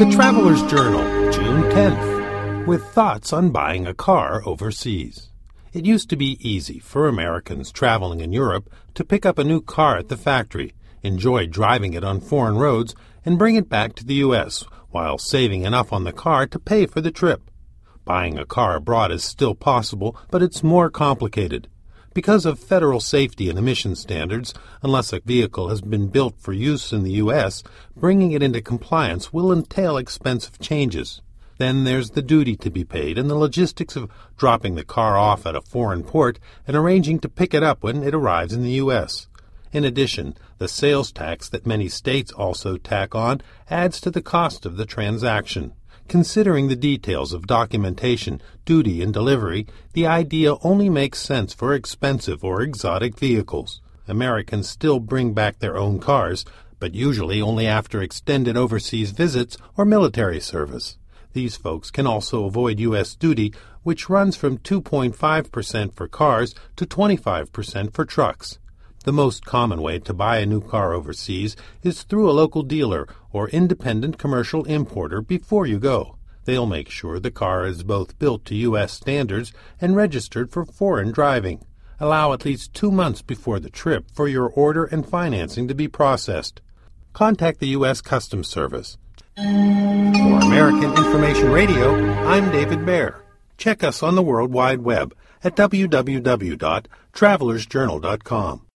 The Traveler's Journal, June 10th, with thoughts on buying a car overseas. It used to be easy for Americans traveling in Europe to pick up a new car at the factory, enjoy driving it on foreign roads, and bring it back to the U.S. while saving enough on the car to pay for the trip. Buying a car abroad is still possible, but it's more complicated. Because of federal safety and emission standards, unless a vehicle has been built for use in the U.S., bringing it into compliance will entail expensive changes. Then there's the duty to be paid and the logistics of dropping the car off at a foreign port and arranging to pick it up when it arrives in the U.S. In addition, the sales tax that many states also tack on adds to the cost of the transaction. Considering the details of documentation, duty, and delivery, the idea only makes sense for expensive or exotic vehicles. Americans still bring back their own cars, but usually only after extended overseas visits or military service. These folks can also avoid U.S. duty, which runs from 2.5% for cars to 25% for trucks. The most common way to buy a new car overseas is through a local dealer or independent commercial importer before you go. They'll make sure the car is both built to U.S. standards and registered for foreign driving. Allow at least 2 months before the trip for your order and financing to be processed. Contact the U.S. Customs Service. For American Information Radio, I'm David Baer. Check us on the World Wide Web at www.travelersjournal.com.